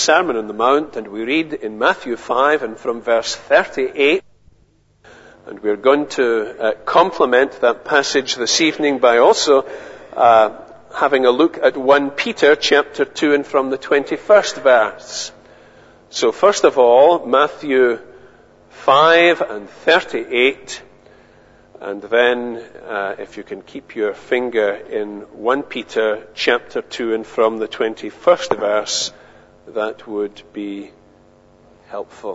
Sermon on the Mount, and we read in Matthew 5 and from verse 38. And we're going to complement that passage this evening by also having a look at 1 Peter chapter 2 and from the 21st verse. So first of all, Matthew 5 and 38, and then if you can keep your finger in 1 Peter chapter 2 and from the 21st verse, that would be helpful.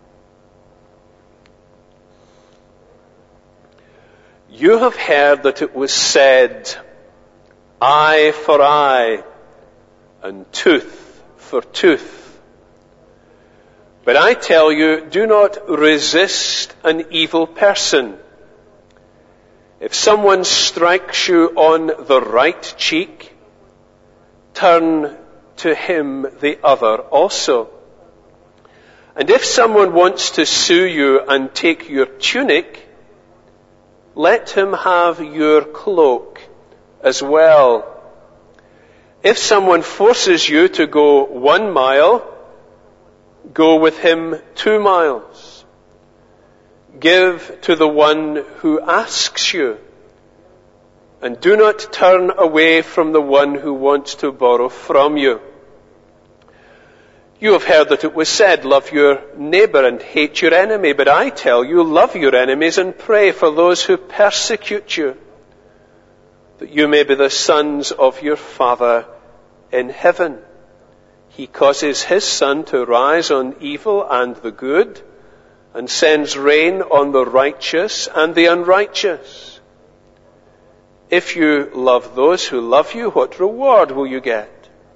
You have heard that it was said, eye for eye and tooth for tooth. But I tell you, do not resist an evil person. If someone strikes you on the right cheek, turn to him the other also. And if someone wants to sue you and take your tunic, let him have your cloak as well. If someone forces you to go 1 mile, go with him 2 miles. Give to the one who asks you, and do not turn away from the one who wants to borrow from you. You have heard that it was said, love your neighbor and hate your enemy. But I tell you, love your enemies and pray for those who persecute you, that you may be the sons of your Father in heaven. He causes his sun to rise on evil and the good, and sends rain on the righteous and the unrighteous. If you love those who love you, what reward will you get?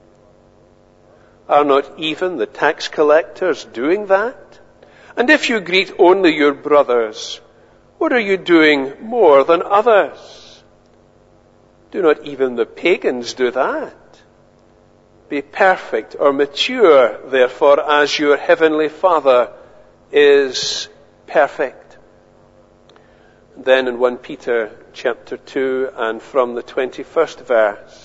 Are not even the tax collectors doing that? And if you greet only your brothers, what are you doing more than others? Do not even the pagans do that? Be perfect or mature, therefore, as your heavenly Father is perfect. Then in 1 Peter chapter 2 and from the 21st verse,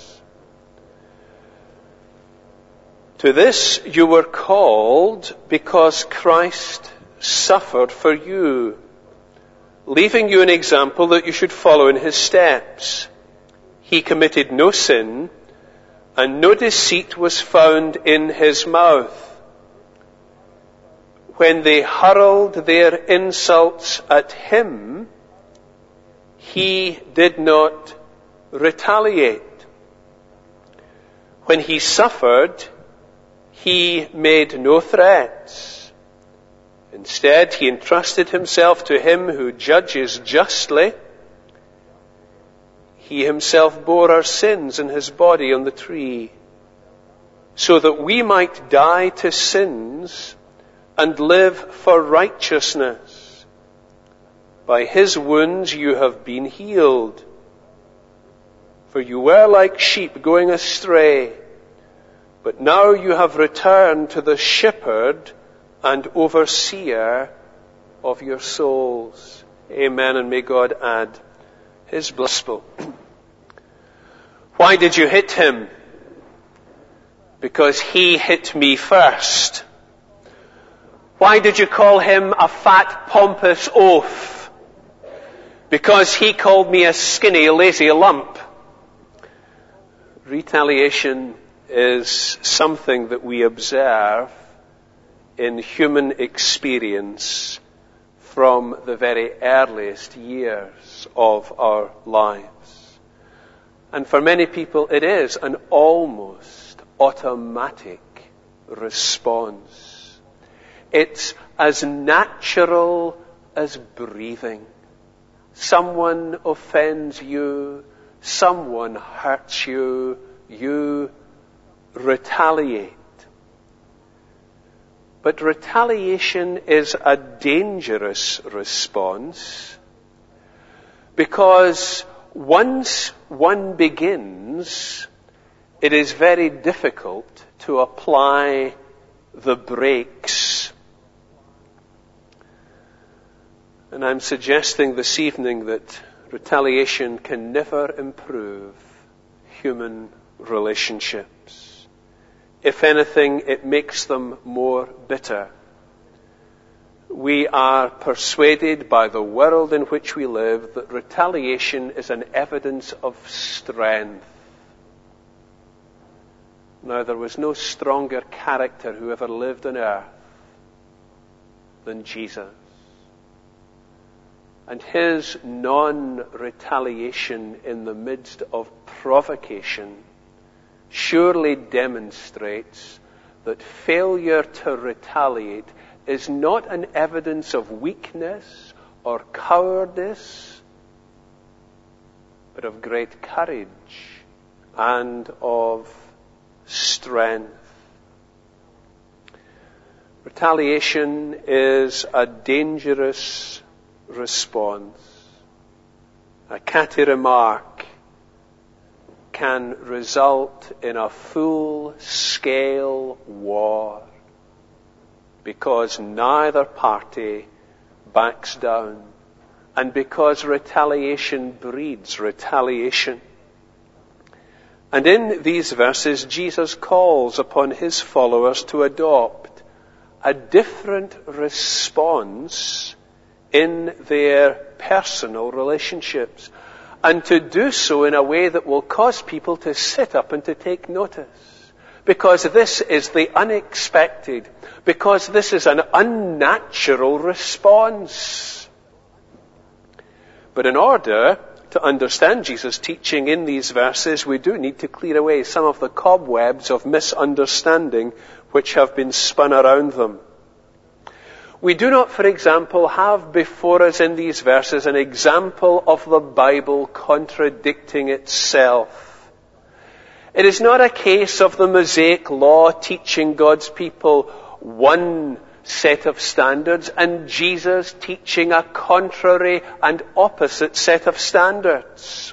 to this you were called because Christ suffered for you, leaving you an example that you should follow in his steps. He committed no sin, and no deceit was found in his mouth. When they hurled their insults at him, he did not retaliate. When he suffered, he made no threats. Instead, he entrusted himself to him who judges justly. He himself bore our sins in his body on the tree, so that we might die to sins and live for righteousness. By his wounds you have been healed. For you were like sheep going astray, but now you have returned to the shepherd and overseer of your souls. Amen, and may God add his blessing. Why did you hit him? Because he hit me first. Why did you call him a fat, pompous oaf? Because he called me a skinny, lazy lump. Retaliation is something that we observe in human experience from the very earliest years of our lives. And for many people it is an almost automatic response. It's as natural as breathing. Someone offends you, someone hurts you, you retaliate. But retaliation is a dangerous response because once one begins, it is very difficult to apply the brakes. And I'm suggesting this evening that retaliation can never improve human relationships. If anything, it makes them more bitter. We are persuaded by the world in which we live that retaliation is an evidence of strength. Now, there was no stronger character who ever lived on earth than Jesus. And his non-retaliation in the midst of provocation surely demonstrates that failure to retaliate is not an evidence of weakness or cowardice, but of great courage and of strength. Retaliation is a dangerous response. A catty remark can result in a full-scale war because neither party backs down and because retaliation breeds retaliation. And in these verses, Jesus calls upon his followers to adopt a different response in their personal relationships, and to do so in a way that will cause people to sit up and to take notice. Because this is the unexpected. Because this is an unnatural response. But in order to understand Jesus' teaching in these verses, we do need to clear away some of the cobwebs of misunderstanding which have been spun around them. We do not, for example, have before us in these verses an example of the Bible contradicting itself. It is not a case of the Mosaic Law teaching God's people one set of standards and Jesus teaching a contrary and opposite set of standards.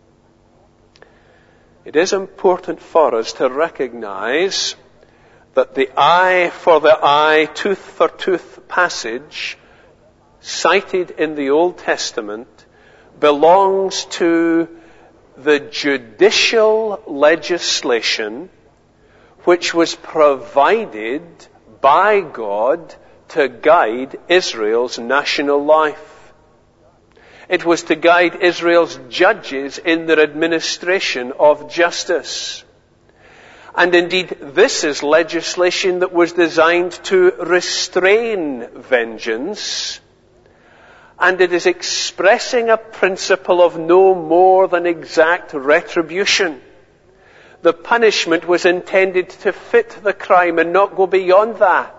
It is important for us to recognize that the eye for the eye, tooth for tooth passage cited in the Old Testament belongs to the judicial legislation which was provided by God to guide Israel's national life. It was to guide Israel's judges in their administration of justice. And indeed, this is legislation that was designed to restrain vengeance, and it is expressing a principle of no more than exact retribution. The punishment was intended to fit the crime and not go beyond that.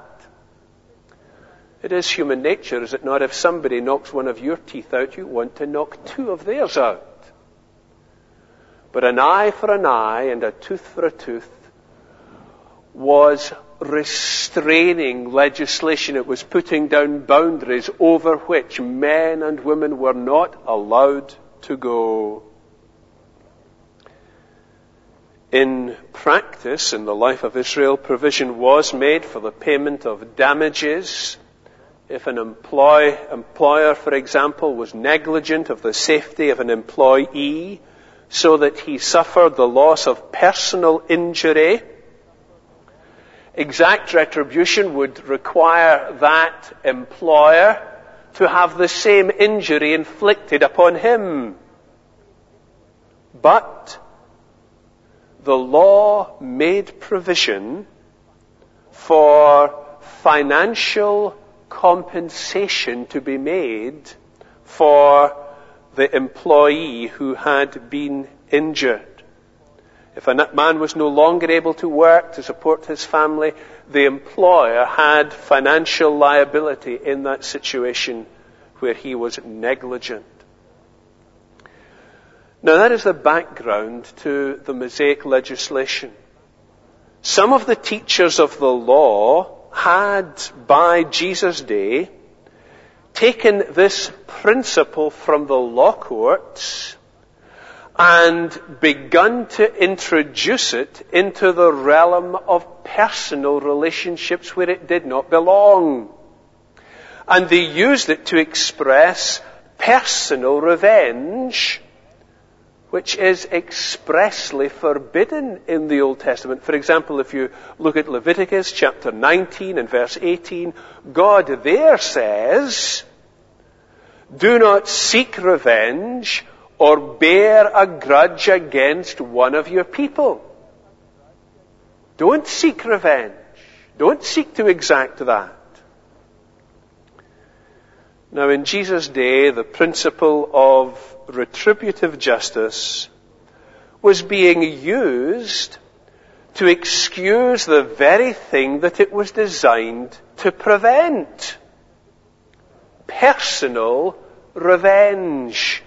It is human nature, is it not? If somebody knocks one of your teeth out, you want to knock two of theirs out. But an eye for an eye and a tooth for a tooth was restraining legislation. It was putting down boundaries over which men and women were not allowed to go. In practice, in the life of Israel, provision was made for the payment of damages. If an employer, for example, was negligent of the safety of an employee so that he suffered the loss of personal injury, exact retribution would require that employer to have the same injury inflicted upon him. But the law made provision for financial compensation to be made for the employee who had been injured. If a man was no longer able to work to support his family, the employer had financial liability in that situation where he was negligent. Now that is the background to the Mosaic legislation. Some of the teachers of the law had, by Jesus' day, taken this principle from the law courts and begun to introduce it into the realm of personal relationships where it did not belong. And they used it to express personal revenge which is expressly forbidden in the Old Testament. For example, if you look at Leviticus chapter 19 and verse 18, God there says, "Do not seek revenge or bear a grudge against one of your people." Don't seek revenge. Don't seek to exact that. Now, in Jesus' day, the principle of retributive justice was being used to excuse the very thing that it was designed to prevent: personal revenge.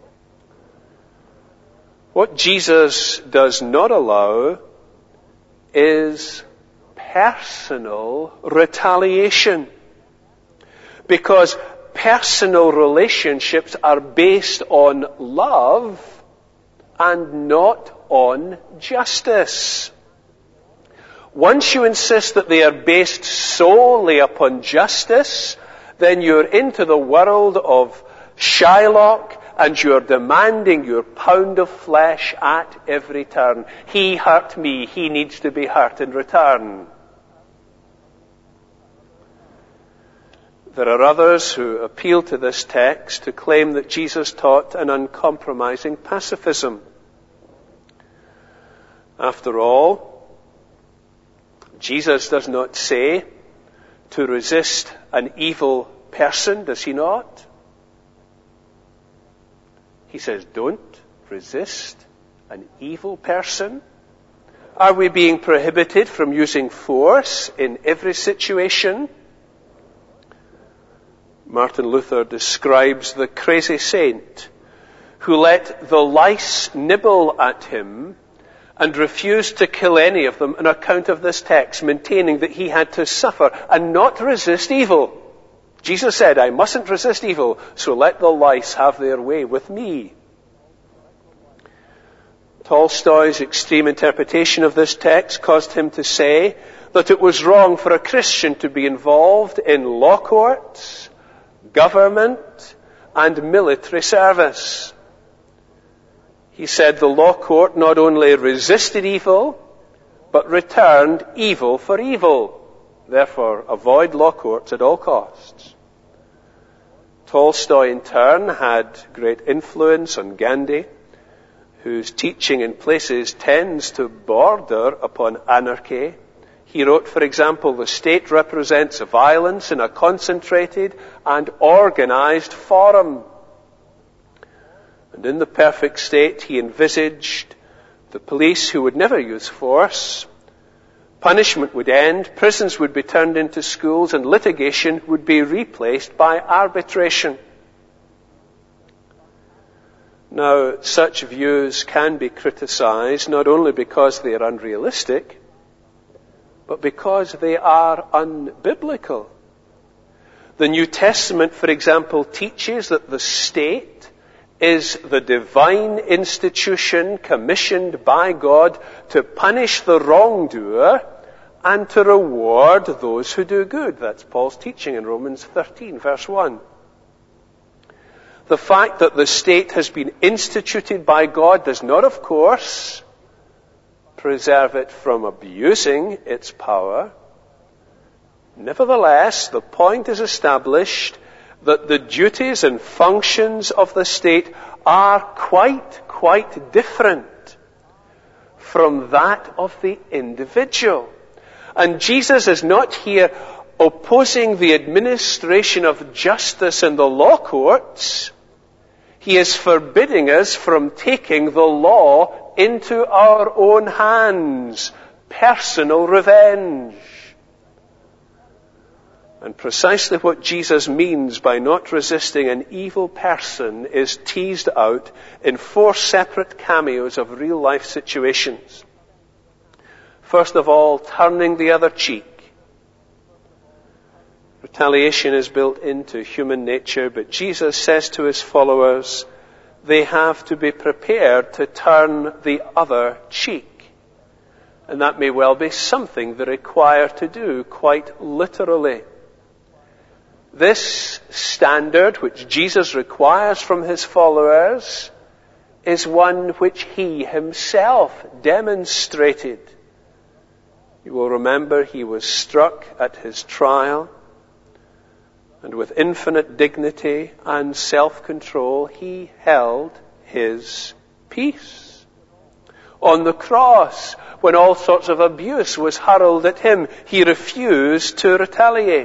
What Jesus does not allow is personal retaliation, because personal relationships are based on love and not on justice. Once you insist that they are based solely upon justice, then you're into the world of Shylock, and you're demanding your pound of flesh at every turn. He hurt me, he needs to be hurt in return. There are others who appeal to this text to claim that Jesus taught an uncompromising pacifism. After all, Jesus does not say to resist an evil person, does he not? He says, don't resist an evil person. Are we being prohibited from using force in every situation? Martin Luther describes the crazy saint who let the lice nibble at him and refused to kill any of them on account of this text, maintaining that he had to suffer and not resist evil. Jesus said, I mustn't resist evil, so let the lice have their way with me. Tolstoy's extreme interpretation of this text caused him to say that it was wrong for a Christian to be involved in law courts, government, and military service. He said the law court not only resisted evil, but returned evil for evil. Therefore, avoid law courts at all costs. Tolstoy, in turn, had great influence on Gandhi, whose teaching in places tends to border upon anarchy. He wrote, for example, the state represents violence in a concentrated and organized form. And in the perfect state, he envisaged the police who would never use force. Punishment would end, prisons would be turned into schools, and litigation would be replaced by arbitration. Now, such views can be criticized not only because they are unrealistic, but because they are unbiblical. The New Testament, for example, teaches that the state is the divine institution commissioned by God to punish the wrongdoer and to reward those who do good. That's Paul's teaching in Romans 13, verse 1. The fact that the state has been instituted by God does not, of course, preserve it from abusing its power. Nevertheless, the point is established that the duties and functions of the state are quite different from that of the individual. And Jesus is not here opposing the administration of justice in the law courts. He is forbidding us from taking the law into our own hands. Personal revenge. And precisely what Jesus means by not resisting an evil person is teased out in 4 separate cameos of real life situations. First of all, turning the other cheek. Retaliation is built into human nature, but Jesus says to his followers, they have to be prepared to turn the other cheek. And that may well be something they require to do quite literally. This standard which Jesus requires from his followers is one which he himself demonstrated. You will remember he was struck at his trial, and with infinite dignity and self-control, he held his peace. On the cross, when all sorts of abuse was hurled at him, he refused to retaliate.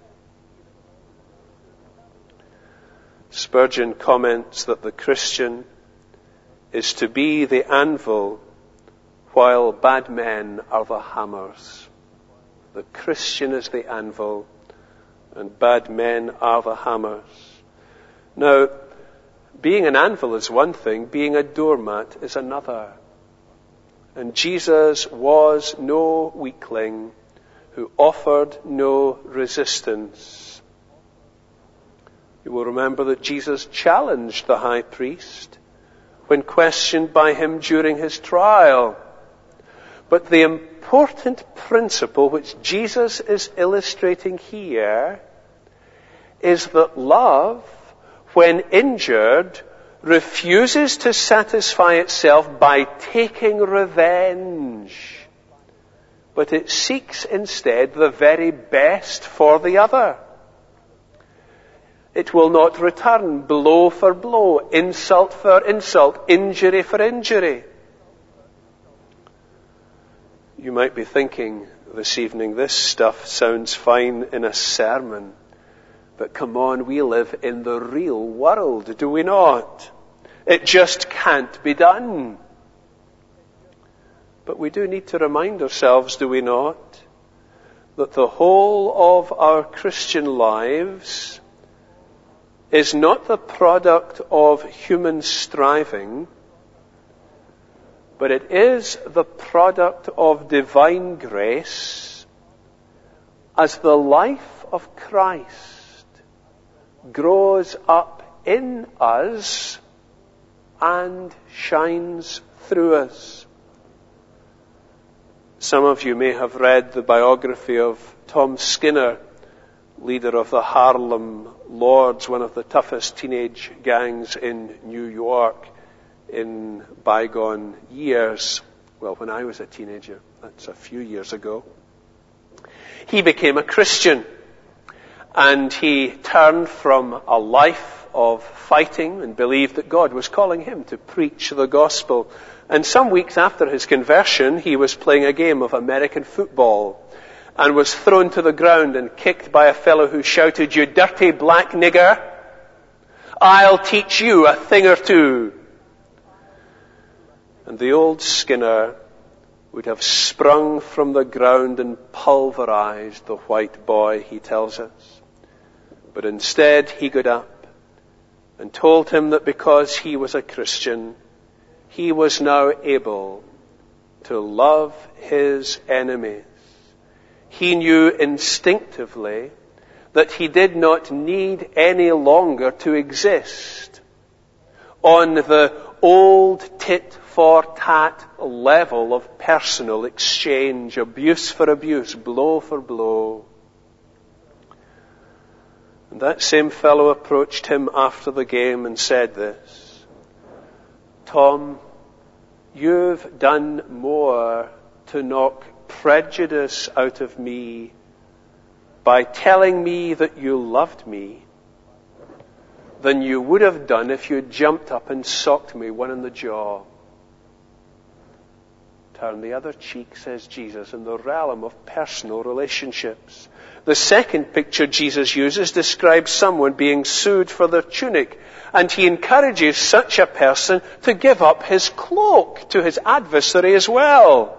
Spurgeon comments that the Christian is to be the anvil while bad men are the hammers. The Christian is the anvil and bad men are the hammers. Now, being an anvil is one thing, being a doormat is another. And Jesus was no weakling who offered no resistance. You will remember that Jesus challenged the high priest when questioned by him during his trial. But the important principle which Jesus is illustrating here is that love, when injured, refuses to satisfy itself by taking revenge, but it seeks instead the very best for the other. It will not return blow for blow, insult for insult, injury for injury. You might be thinking this evening, this stuff sounds fine in a sermon, but come on, we live in the real world, do we not? It just can't be done. But we do need to remind ourselves, do we not, that the whole of our Christian lives is not the product of human striving, but it is the product of divine grace as the life of Christ grows up in us and shines through us. Some of you may have read the biography of Tom Skinner, leader of the Harlem Lords, one of the toughest teenage gangs in New York in bygone years. Well, when I was a teenager, that's a few years ago. He became a Christian, and he turned from a life of fighting and believed that God was calling him to preach the gospel. And some weeks after his conversion, he was playing a game of American football and was thrown to the ground and kicked by a fellow who shouted, "You dirty black nigger, I'll teach you a thing or two." And the old Skinner would have sprung from the ground and pulverized the white boy, he tells us. But instead he got up and told him that because he was a Christian, he was now able to love his enemies. He knew instinctively that he did not need any longer to exist on the old tit-for-tat level of personal exchange, abuse for abuse, blow for blow. And that same fellow approached him after the game and said this: "Tom, you've done more to knock prejudice out of me by telling me that you loved me than you would have done if you jumped up and socked me one in the jaw." Turn the other cheek, says Jesus, in the realm of personal relationships. The second picture Jesus uses describes someone being sued for their tunic, and he encourages such a person to give up his cloak to his adversary as well.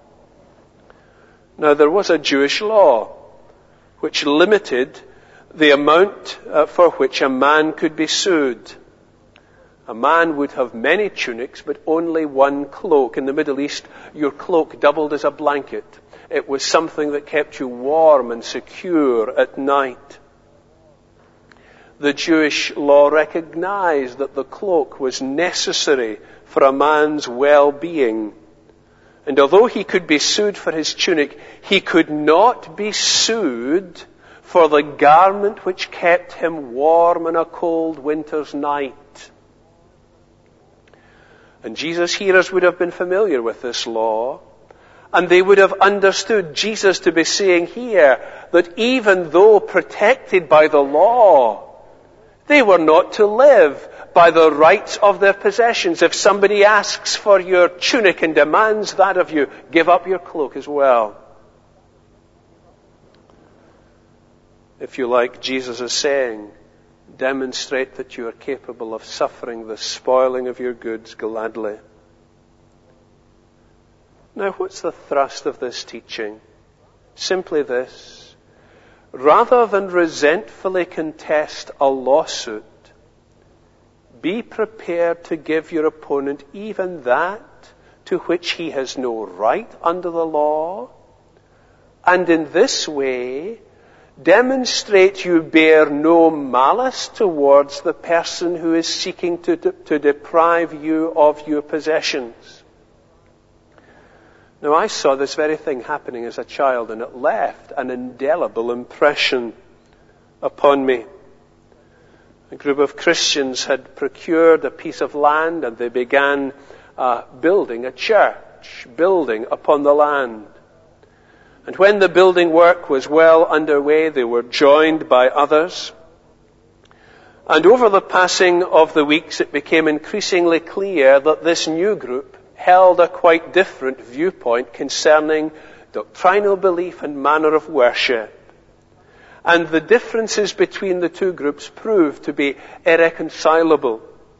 Now, there was a Jewish law which limited the amount for which a man could be sued. A man would have many tunics, but only one cloak. In the Middle East, your cloak doubled as a blanket. It was something that kept you warm and secure at night. The Jewish law recognized that the cloak was necessary for a man's well-being. And although he could be sued for his tunic, he could not be sued for the garment which kept him warm on a cold winter's night. And Jesus' hearers would have been familiar with this law, and they would have understood Jesus to be saying here that even though protected by the law, they were not to live by the rights of their possessions. If somebody asks for your tunic and demands that of you, give up your cloak as well. If you like, Jesus is saying, demonstrate that you are capable of suffering the spoiling of your goods gladly. Now, what's the thrust of this teaching? Simply this: rather than resentfully contest a lawsuit, be prepared to give your opponent even that to which he has no right under the law, and in this way demonstrate you bear no malice towards the person who is seeking to deprive you of your possessions. Now, I saw this very thing happening as a child, and it left an indelible impression upon me. A group of Christians had procured a piece of land, and they began building a church, building upon the land. And when the building work was well underway, they were joined by others. And over the passing of the weeks, it became increasingly clear that this new group held a quite different viewpoint concerning doctrinal belief and manner of worship. And the differences between the two groups proved to be irreconcilable.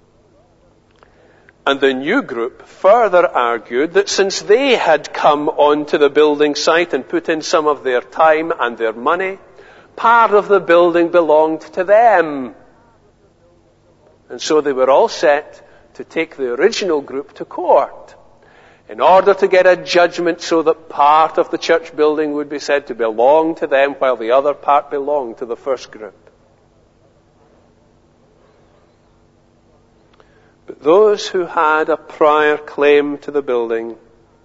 And the new group further argued that since they had come onto the building site and put in some of their time and their money, part of the building belonged to them. And so they were all set to take the original group to court in order to get a judgment so that part of the church building would be said to belong to them while the other part belonged to the first group. But those who had a prior claim to the building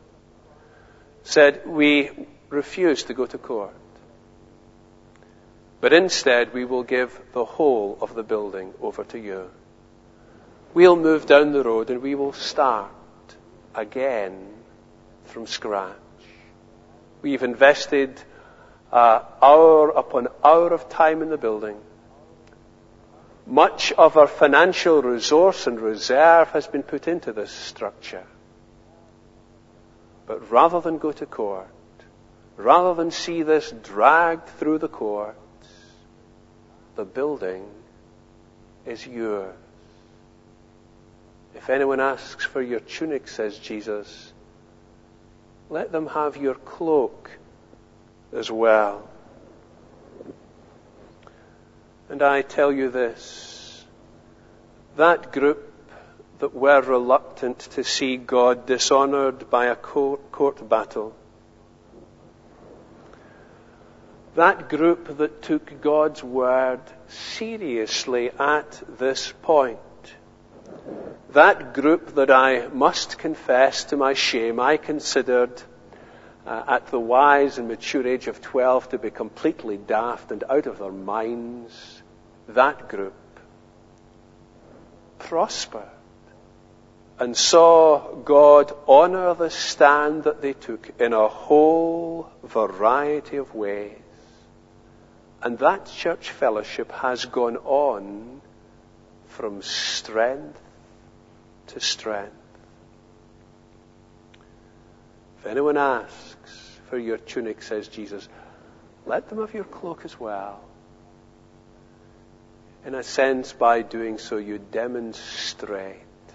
said, we refuse to go to court, but instead we will give the whole of the building over to you. We'll move down the road and we will start again from scratch. We've invested hour upon hour of time in the building. Much of our financial resource and reserve has been put into this structure. But rather than go to court, rather than see this dragged through the courts, the building is yours. If anyone asks for your tunic, says Jesus, let them have your cloak as well. And I tell you this, that group that were reluctant to see God dishonored by a court battle, that group that took God's word seriously at this point, that group that I must confess to my shame, I considered at the wise and mature age of 12 to be completely daft and out of their minds, that group prospered and saw God honor the stand that they took in a whole variety of ways. And that church fellowship has gone on from strength to strength. If anyone asks for your tunic, says Jesus, let them have your cloak as well. In a sense, by doing so, you demonstrate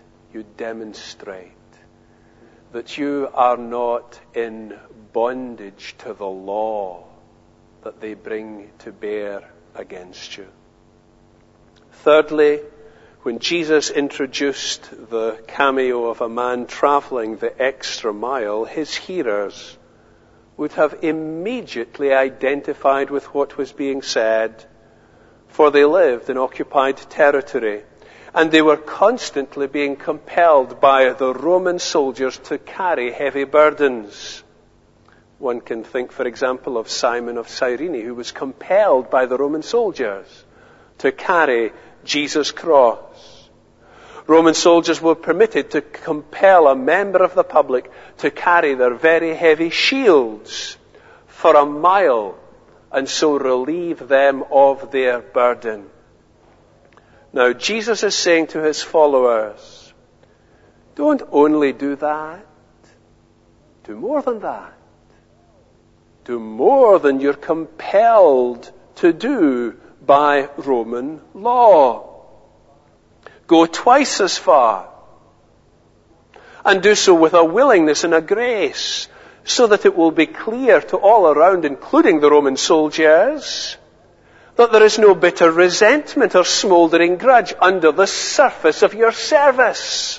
that you are not in bondage to the law that they bring to bear against you. Thirdly, when Jesus introduced the cameo of a man traveling the extra mile, his hearers would have immediately identified with what was being said, for they lived in occupied territory, and they were constantly being compelled by the Roman soldiers to carry heavy burdens. One can think, for example, of Simon of Cyrene, who was compelled by the Roman soldiers to carry Jesus' cross. Roman soldiers were permitted to compel a member of the public to carry their very heavy shields for a mile and so relieve them of their burden. Now, Jesus is saying to his followers, don't only do that. Do more than that. Do more than you're compelled to do by Roman law. Go twice as far. And do so with a willingness and a grace, so that it will be clear to all around, including the Roman soldiers, that there is no bitter resentment or smouldering grudge under the surface of your service.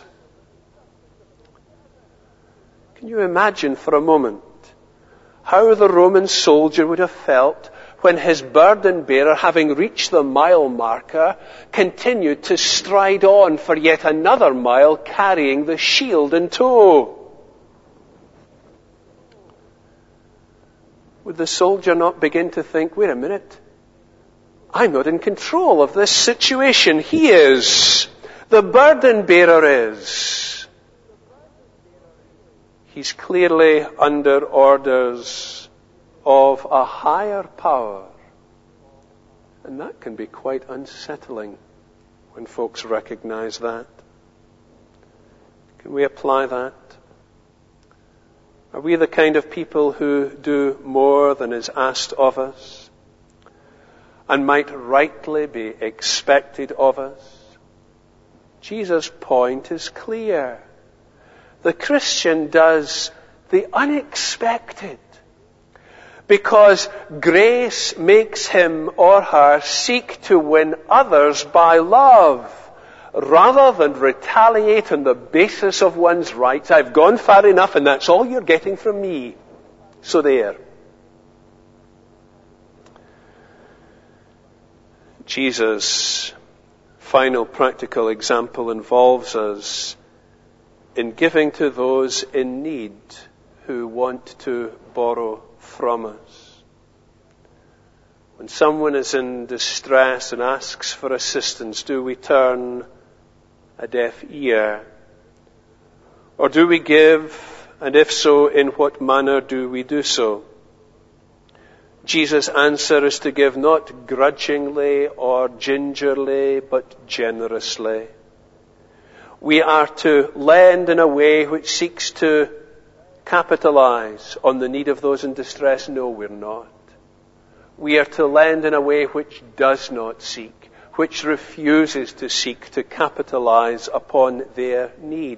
Can you imagine for a moment how the Roman soldier would have felt when his burden bearer, having reached the mile marker, continued to stride on for yet another mile, carrying the shield in tow? Would the soldier not begin to think, wait a minute, I'm not in control of this situation. He is. The burden bearer is. He's clearly under orders of a higher power. And that can be quite unsettling when folks recognize that. Can we apply that? Are we the kind of people who do more than is asked of us and might rightly be expected of us? Jesus' point is clear. The Christian does the unexpected because grace makes him or her seek to win others by love rather than retaliate on the basis of one's rights. I've gone far enough and that's all you're getting from me. So there. Jesus' final practical example involves us in giving to those in need who want to borrow from us. When someone is in distress and asks for assistance, do we turn a deaf ear? Or do we give, and if so, in what manner do we do so? Jesus' answer is to give not grudgingly or gingerly, but generously. We are to lend in a way which seeks to capitalize on the need of those in distress. No, we're not. We are to lend in a way which does not seek, which refuses to seek to capitalize upon their need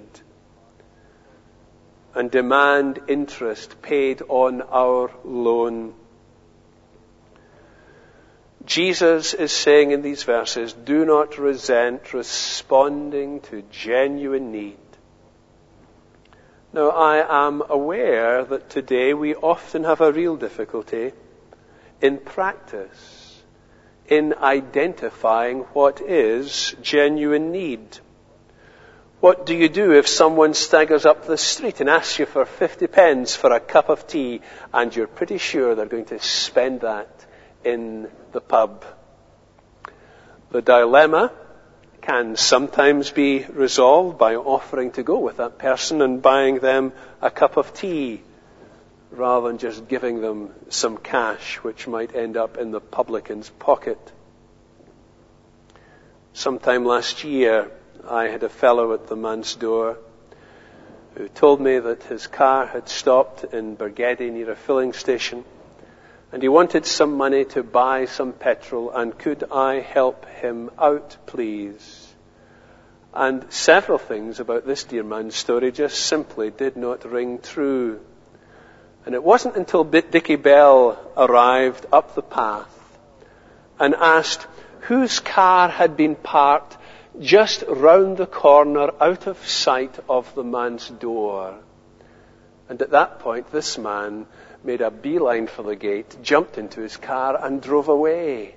and demand interest paid on our loan. Jesus is saying in these verses, do not resent responding to genuine need. Now, I am aware that today we often have a real difficulty in practice in identifying what is genuine need. What do you do if someone staggers up the street and asks you for 50 pence for a cup of tea and you're pretty sure they're going to spend that in the pub? The dilemma can sometimes be resolved by offering to go with that person and buying them a cup of tea rather than just giving them some cash which might end up in the publican's pocket. Sometime last year, I had a fellow at the manse door who told me that his car had stopped in Bargedy near a filling station and he wanted some money to buy some petrol, and could I help him out, please? And several things about this dear man's story just simply did not ring true. And it wasn't until Dickie Bell arrived up the path and asked whose car had been parked just round the corner out of sight of the man's door. And at that point, this man made a beeline for the gate, jumped into his car and drove away.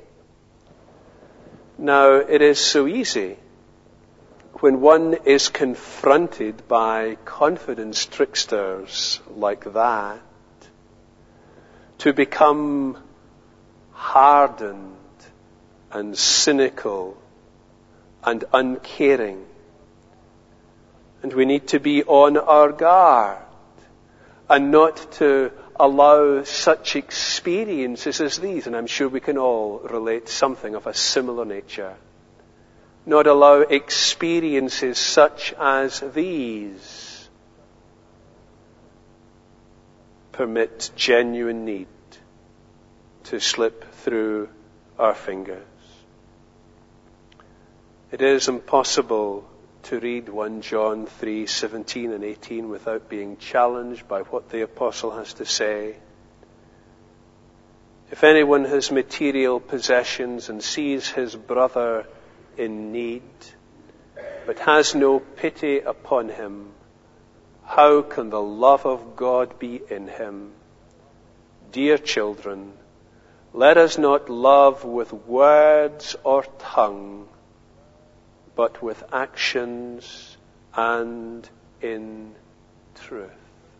Now, it is so easy when one is confronted by confidence tricksters like that to become hardened and cynical and uncaring And we need to be on our guard and not to allow such experiences as these, and I'm sure we can all relate something of a similar nature, not allow experiences such as these permit genuine need to slip through our fingers. It is impossible to read 1 John 3:17 and 18 without being challenged by what the apostle has to say. If anyone has material possessions and sees his brother in need, but has no pity upon him, how can the love of God be in him? Dear children, let us not love with words or tongue, but with actions and in truth.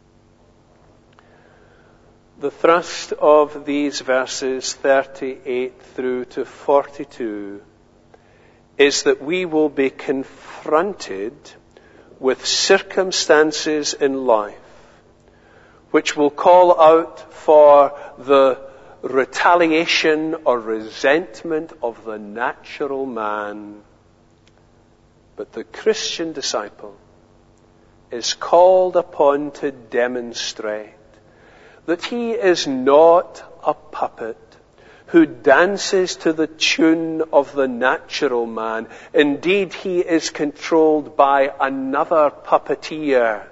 The thrust of these verses 38 through to 42 is that we will be confronted with circumstances in life which will call out for the retaliation or resentment of the natural man. But the Christian disciple is called upon to demonstrate that he is not a puppet who dances to the tune of the natural man. Indeed, he is controlled by another puppeteer.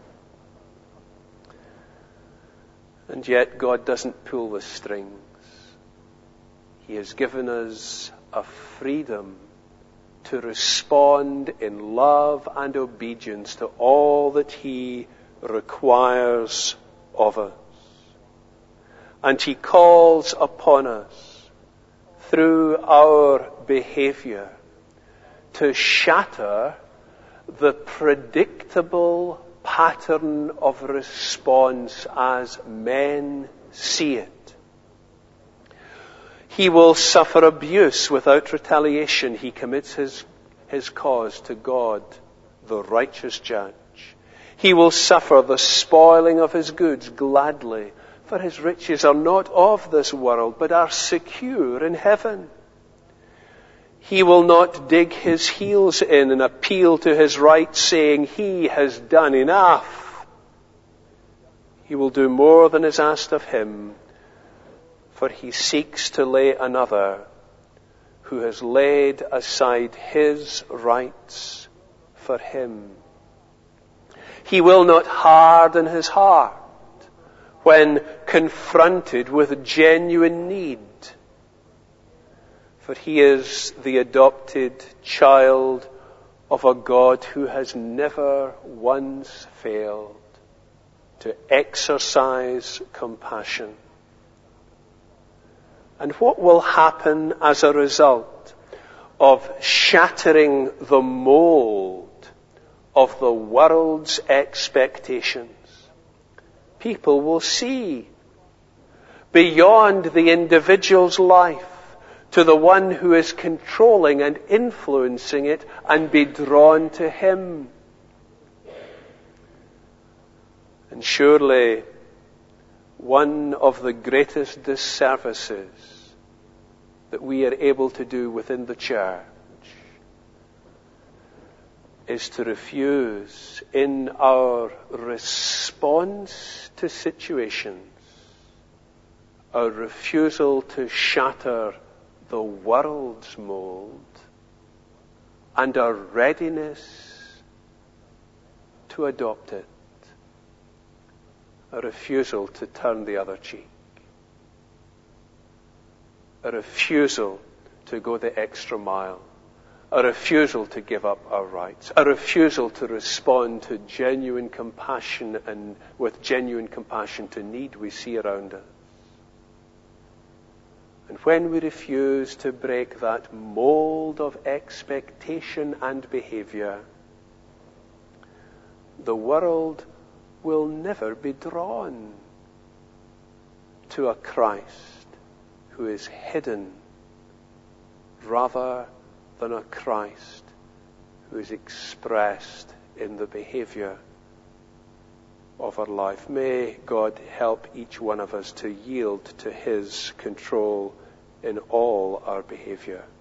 And yet God doesn't pull the strings. He has given us a freedom to respond in love and obedience to all that He requires of us. And He calls upon us through our behavior to shatter the predictable pattern of response as men see it. He will suffer abuse without retaliation. He commits his cause to God, the righteous judge. He will suffer the spoiling of his goods gladly, for his riches are not of this world, but are secure in heaven. He will not dig his heels in and appeal to his rights, saying he has done enough. He will do more than is asked of him, for he seeks to lay another who has laid aside his rights for him. He will not harden his heart when confronted with genuine need, for he is the adopted child of a God who has never once failed to exercise compassion. And what will happen as a result of shattering the mold of the world's expectations? People will see beyond the individual's life to the one who is controlling and influencing it and be drawn to him. And surely one of the greatest disservices that we are able to do within the church is to refuse in our response to situations, our refusal to shatter the world's mold, and our readiness to adopt it, a refusal to turn the other cheek, a refusal to go the extra mile, a refusal to give up our rights, a refusal to respond to genuine compassion and with genuine compassion to need we see around us. And when we refuse to break that mold of expectation and behavior, the world will never be drawn to a Christ who is hidden rather than a Christ who is expressed in the behavior of our life. May God help each one of us to yield to his control in all our behavior.